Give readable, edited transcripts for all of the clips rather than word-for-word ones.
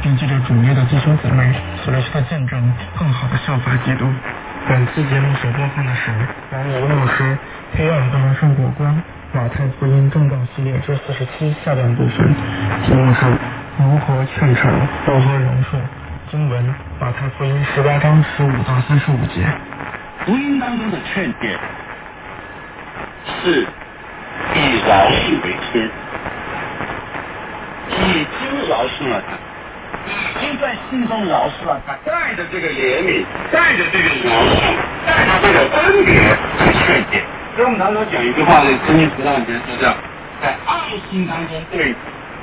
并借着主耶的弟兄姊妹所流失的见证，更好的效法基督。本次节目所播放的是王怡牧师《黑暗不能胜过光》马太福音正道系列之47下半部分，题目是如何劝惩，如何容恕。经文马太福音18章15到35节。 福音当中的劝诫是以饶恕为先，已经饶恕了他，已经在心中饶恕了他，带着这个怜悯，带着这个饶恕，带着这个恩典去劝诫。所以我们常常讲一句话呢，曾经辅导里面说叫在爱心当中对。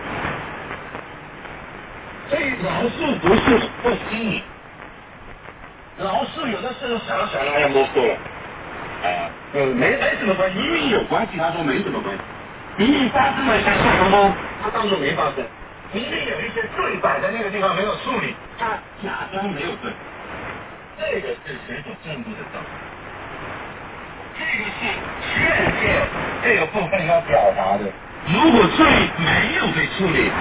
所以饶恕不是不心理，饶恕有的时候想想那样都错了，没什么关系，明明有关系，他说没什么关系，明明发生了一些事情中，他当作没发生，明明有一些罪摆在那个地方没有处理，他假装没有罪，这个是谁所证明的道理？这个是劝诫这个部分要表达的。如果罪没有被处理，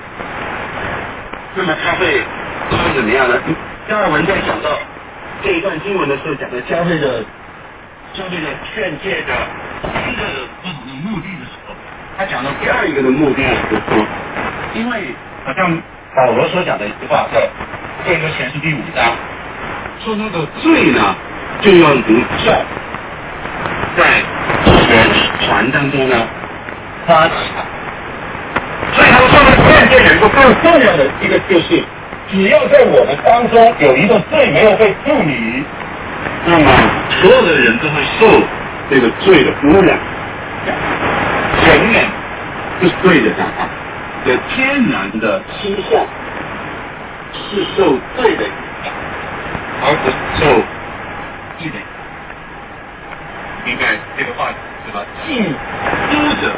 那么他会怎么样呢？加尔文在讲到这一段经文的时候，讲到教会的劝诫的三个不同的目的的时候，他讲到第二一个的目的是说，因为好像保罗所讲的一句话在哥林多前书第5章，说那个罪呢就要如教，在传当中呢发起来。所以他们说的劝诫有一个更重要的一个就是，只要在我们当中有一个罪没有被处理，那么所有的人都会受这个罪的污染，永远是罪的状态，的天然的倾向是受罪的影响，而不是受义的影响。明白这个话是吧？近污者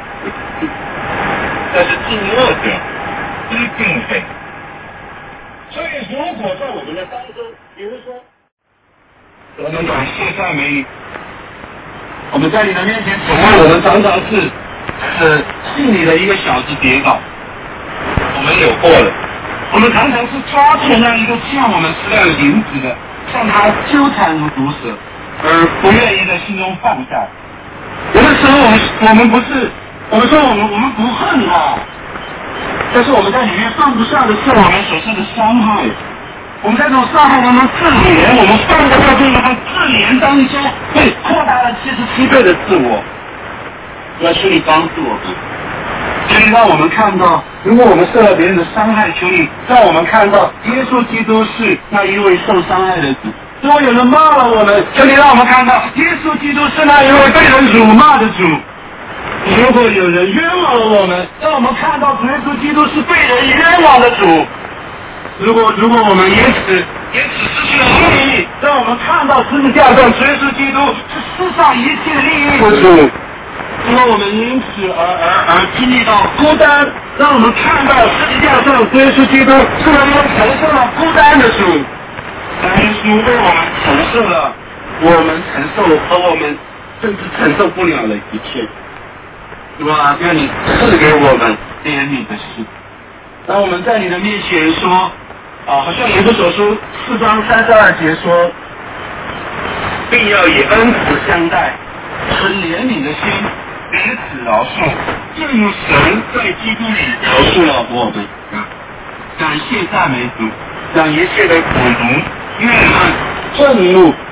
但是近恶者一定非。所以如果在我们的当中，比如说我们感谢赞美，我们在你的面前指望我们常常是心里的一个小子跌倒，我们有过了，我们常常是抓住那一个欠我们10两银子的，向他纠缠如毒蛇，而不愿意在心中放下。有的时候我们不是，我们说我们不恨他，但是我们在里面放不下的是我们所受的伤害。我们在这种伤害当中自怜，我们放不下这个自怜当中会扩大了77倍的自我。要求你帮助我们，求你让我们看到，如果我们受了别人的伤害，求你让我们看到耶稣基督是那一位受伤害的主。如果有人骂了我们，求你让我们看到耶稣基督是那一位被人辱骂的主。如果有人冤枉了我们，让我们看到主耶稣基督是被人冤枉的主。如果我们因此失去了利益，让我们看到十字架上主耶稣基督是世上一切利益的主。如果我们因此而经历到孤单，让我们看到十字架上主耶稣基督是能够承受了孤单的主。耶稣为我们承受了我们承受和我们甚至承受不了的一切。是吧？愿你赐给我们怜悯的心。当我们在你的面前说，好像以弗所书4章32节说，并要以恩慈相待，存怜悯的心，彼此饶恕，正如神在基督里饶恕了我们。感谢赞美主，让一切的苦毒、怨恨、愤怒、